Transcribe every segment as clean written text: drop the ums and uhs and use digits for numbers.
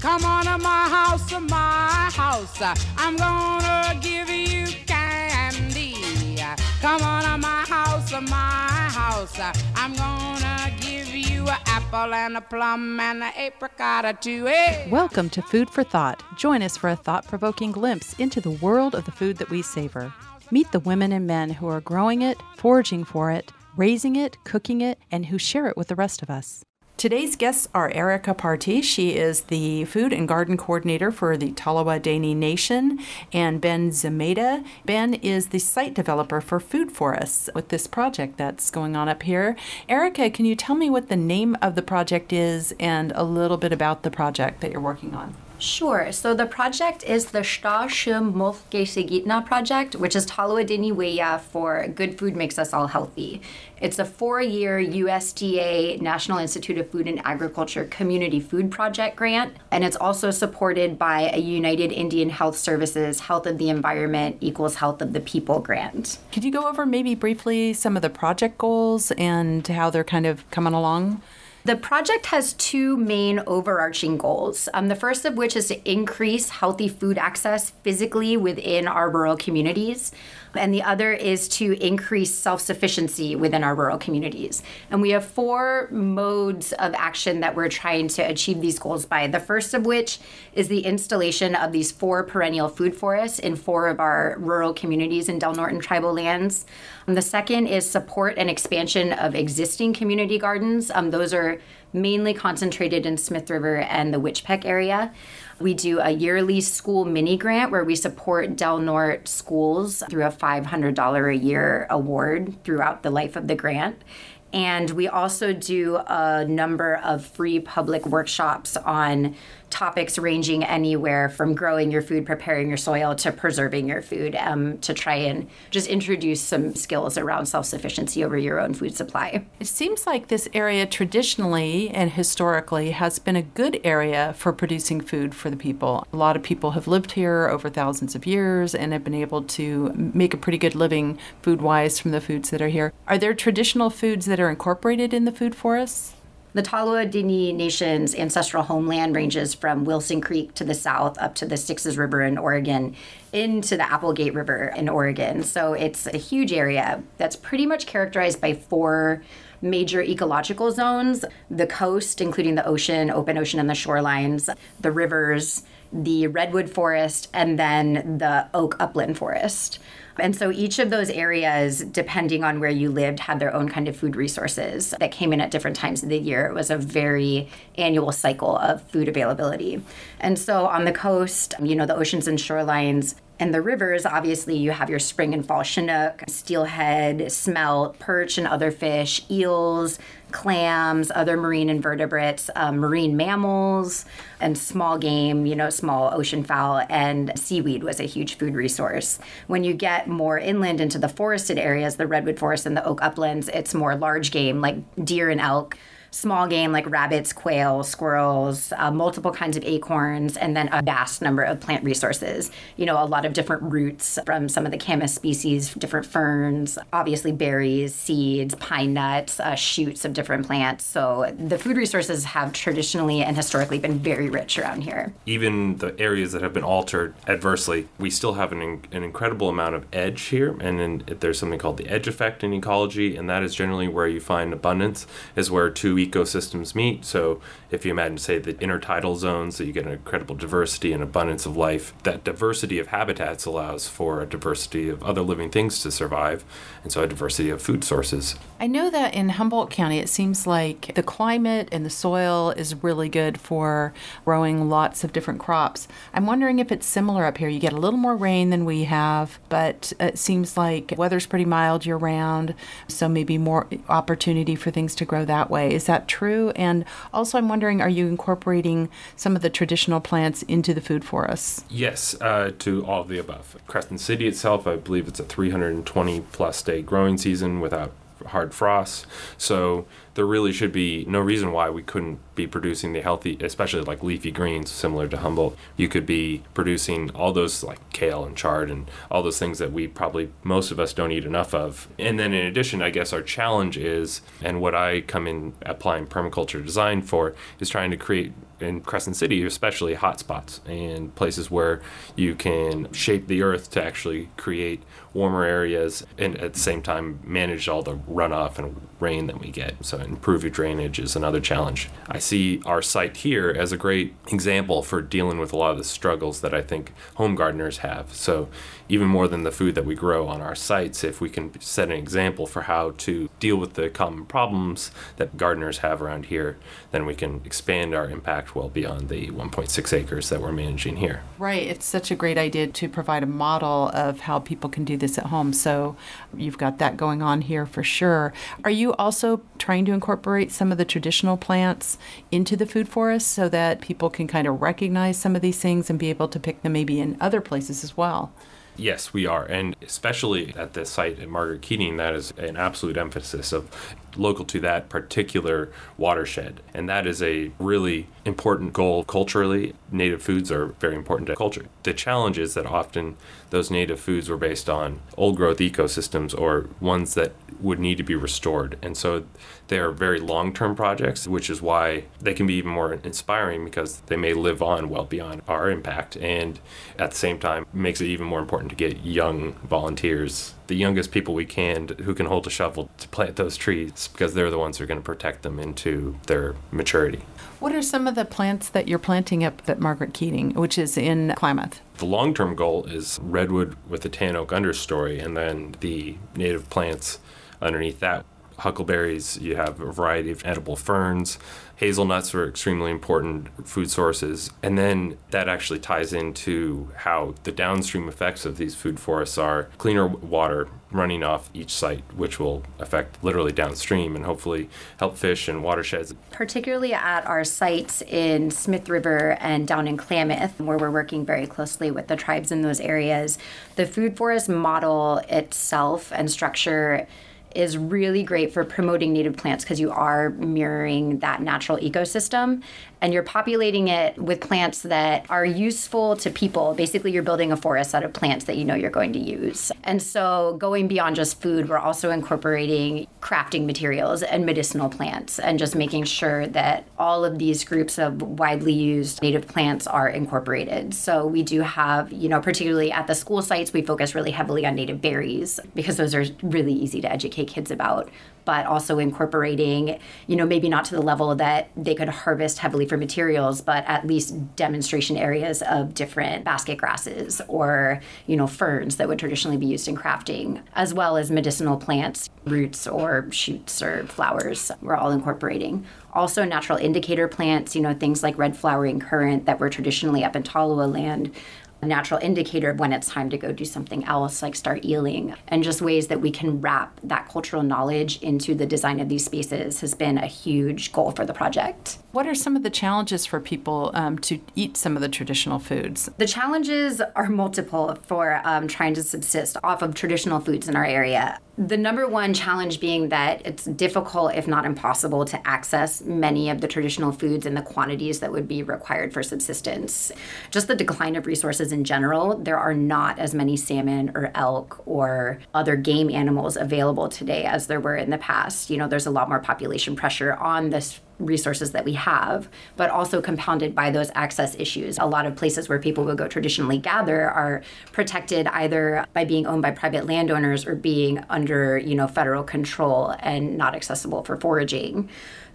Come on to my house, my house. I'm gonna give you candy. Come on to my house, my house. I'm gonna give you an apple and a plum and an apricot too. Hey. Welcome to Food for Thought. Join us for a thought-provoking glimpse into the world of the food that we savor. Meet the women and men who are growing it, foraging for it, raising it, cooking it, and who share it with the rest of us. Today's guests are Erica Partee. She is the Food and Garden Coordinator for the Tolowa Dene Nation, and Ben Zameda. Ben is the site developer for Food For Us with this project that's going on up here. Erica, can you tell me what the name of the project is and a little bit about the project that you're working on? Sure. So the project is the Shta Shum Moth Gesigitna project, which is Tolowa Dene Weya for Good Food Makes Us All Healthy. It's a 4-year USDA National Institute of Food and Agriculture Community Food Project grant, and it's also supported by a United Indian Health Services Health of the Environment equals Health of the People grant. Could you go over maybe briefly some of the project goals and how they're kind of coming along? The project has 2 main overarching goals. The first of which is to increase healthy food access physically within our rural communities. And the other is to increase self-sufficiency within our rural communities. And we have 4 modes of action that we're trying to achieve these goals by. The first of which is the installation of these 4 perennial food forests in 4 of our rural communities in Del Norton tribal lands. The second is support and expansion of existing community gardens. Those are mainly concentrated in Smith River and the Witchpeck area. We do a yearly school mini grant where we support Del Norte schools through a $500 a year award throughout the life of the grant. And we also do a number of free public workshops on topics ranging anywhere from growing your food, preparing your soil, to preserving your food, to try and just introduce some skills around self-sufficiency over your own food supply. It seems like this area traditionally and historically has been a good area for producing food for the people. A lot of people have lived here over thousands of years and have been able to make a pretty good living food-wise from the foods that are here. Are there traditional foods that are incorporated in the food forests? The Tolowa Dene Nation's ancestral homeland ranges from Wilson Creek to the south up to the Styx's River in Oregon into the Applegate River in Oregon. So it's a huge area that's pretty much characterized by 4 major ecological zones: the coast, including the ocean, open ocean and the shorelines, the rivers, the redwood forest, and then the oak upland forest. And so each of those areas, depending on where you lived, had their own kind of food resources that came in at different times of the year. It was a very annual cycle of food availability. And so on the coast, the oceans and shorelines and the rivers, obviously you have your spring and fall Chinook, steelhead, smelt, perch and other fish, eels, clams, other marine invertebrates, marine mammals, and small game, small ocean fowl, and seaweed was a huge food resource. When you get more inland into the forested areas, the redwood forest and the oak uplands, it's more large game like deer and elk. Small game like rabbits, quail, squirrels, multiple kinds of acorns, and then a vast number of plant resources. A lot of different roots from some of the camas species, different ferns, obviously berries, seeds, pine nuts, shoots of different plants. So the food resources have traditionally and historically been very rich around here. Even the areas that have been altered adversely, we still have an incredible amount of edge here. And then there's something called the edge effect in ecology, and that is generally where you find abundance, is where 2 ecosystems meet. So if you imagine, say, the intertidal zones, that you get an incredible diversity and abundance of life. That diversity of habitats allows for a diversity of other living things to survive, and so a diversity of food sources. I know that in Humboldt County, it seems like the climate and the soil is really good for growing lots of different crops. I'm wondering if it's similar up here. You get a little more rain than we have, but it seems like weather's pretty mild year-round, so maybe more opportunity for things to grow that way. Is that true? And also, I'm wondering, are you incorporating some of the traditional plants into the food forests? Yes, to all of the above. Crescent City itself, I believe it's a 320-plus day growing season without hard frosts. So there really should be no reason why we couldn't be producing the healthy, especially like leafy greens similar to Humboldt. You could be producing all those like kale and chard and all those things that we probably, most of us don't eat enough of. And then in addition, I guess our challenge is, and what I come in applying permaculture design for, is trying to create in Crescent City, especially hotspots and places where you can shape the earth to actually create warmer areas and at the same time manage all the runoff and rain that we get. So improve your drainage is another challenge. I see our site here as a great example for dealing with a lot of the struggles that I think home gardeners have. So even more than the food that we grow on our sites, if we can set an example for how to deal with the common problems that gardeners have around here, then we can expand our impact well beyond the 1.6 acres that we're managing here. Right. It's such a great idea to provide a model of how people can do this at home. So you've got that going on here for sure. Are you also trying to incorporate some of the traditional plants into the food forest so that people can kind of recognize some of these things and be able to pick them maybe in other places as well? Yes, we are. And especially at the site at Margaret Keating, that is an absolute emphasis of local to that particular watershed. And that is a really important goal culturally. Native foods are very important to culture. The challenge is that often those native foods were based on old growth ecosystems or ones that would need to be restored. And so they are very long-term projects, which is why they can be even more inspiring because they may live on well beyond our impact. And at the same time, makes it even more important to get young volunteers, the youngest people we can, who can hold a shovel to plant those trees, because they're the ones who are going to protect them into their maturity. What are some of the plants that you're planting up at Margaret Keating, which is in Klamath? The long-term goal is redwood with a tan oak understory, and then the native plants underneath that. Huckleberries, you have a variety of edible ferns. Hazelnuts are extremely important food sources. And then that actually ties into how the downstream effects of these food forests are cleaner water running off each site, which will affect literally downstream and hopefully help fish and watersheds. Particularly at our sites in Smith River and down in Klamath, where we're working very closely with the tribes in those areas, the food forest model itself and structure is really great for promoting native plants because you are mirroring that natural ecosystem and you're populating it with plants that are useful to people. Basically, you're building a forest out of plants that you know you're going to use. And so going beyond just food, we're also incorporating crafting materials and medicinal plants and just making sure that all of these groups of widely used native plants are incorporated. So we do have, particularly at the school sites, we focus really heavily on native berries because those are really easy to educate kids about, but also incorporating, maybe not to the level that they could harvest heavily for materials, but at least demonstration areas of different basket grasses or, ferns that would traditionally be used in crafting, as well as medicinal plants, roots or shoots or flowers, we're all incorporating. Also natural indicator plants, things like red flowering currant that were traditionally up in Tolowa land, a natural indicator of when it's time to go do something else, like start eeling. And just ways that we can wrap that cultural knowledge into the design of these spaces has been a huge goal for the project. What are some of the challenges for people to eat some of the traditional foods? The challenges are multiple for trying to subsist off of traditional foods in our area. The number one challenge being that it's difficult, if not impossible, to access many of the traditional foods in the quantities that would be required for subsistence. Just the decline of resources in general, there are not as many salmon or elk or other game animals available today as there were in the past. There's a lot more population pressure on this resources that we have, but also compounded by those access issues. A lot of places where people would go traditionally gather are protected either by being owned by private landowners or being under, federal control and not accessible for foraging.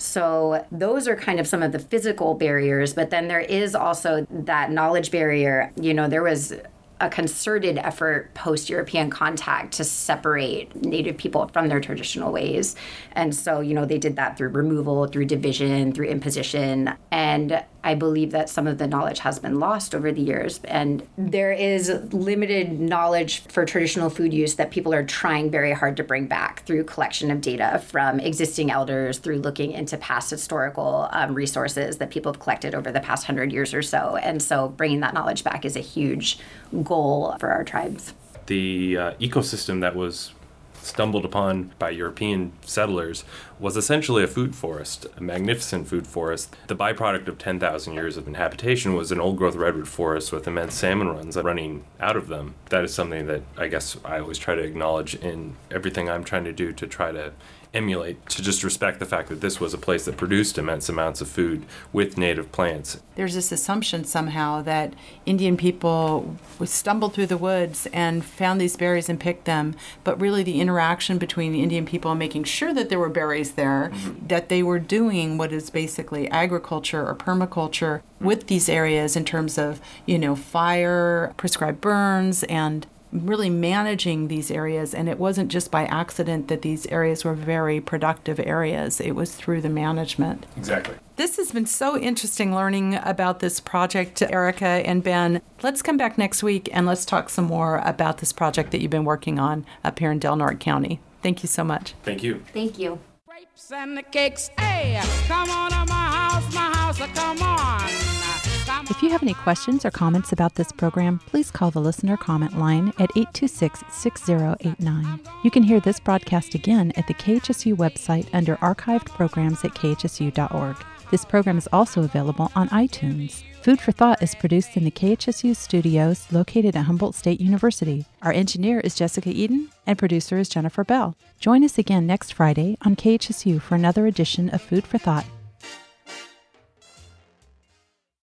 So those are kind of some of the physical barriers, but then there is also that knowledge barrier. There was a concerted effort post-European contact to separate Native people from their traditional ways. And so, they did that through removal, through division, through imposition. And I believe that some of the knowledge has been lost over the years. And there is limited knowledge for traditional food use that people are trying very hard to bring back through collection of data from existing elders, through looking into past historical resources that people have collected over the past 100 years or so. And so bringing that knowledge back is a huge goal for our tribes. The ecosystem that was stumbled upon by European settlers was essentially a food forest, a magnificent food forest. The byproduct of 10,000 years of inhabitation was an old-growth redwood forest with immense salmon runs running out of them. That is something that I guess I always try to acknowledge in everything I'm trying to do to try to emulate, to just respect the fact that this was a place that produced immense amounts of food with native plants. There's this assumption somehow that Indian people stumbled through the woods and found these berries and picked them, but really the interaction between the Indian people and making sure that there were berries there, that they were doing what is basically agriculture or permaculture with these areas in terms of, fire, prescribed burns, and really managing these areas. And it wasn't just by accident that these areas were very productive areas. It was through the management. Exactly. This has been so interesting learning about this project, Erica and Ben. Let's come back next week and let's talk some more about this project that you've been working on up here in Del Norte County. Thank you so much. Thank you. Thank you. Grapes and the cakes, hey, come on to my house, come on. If you have any questions or comments about this program, please call the listener comment line at 826-6089. You can hear this broadcast again at the KHSU website under archived programs at khsu.org. This program is also available on iTunes. Food for Thought is produced in the KHSU studios located at Humboldt State University. Our engineer is Jessica Eden, and producer is Jennifer Bell. Join us again next Friday on KHSU for another edition of Food for Thought.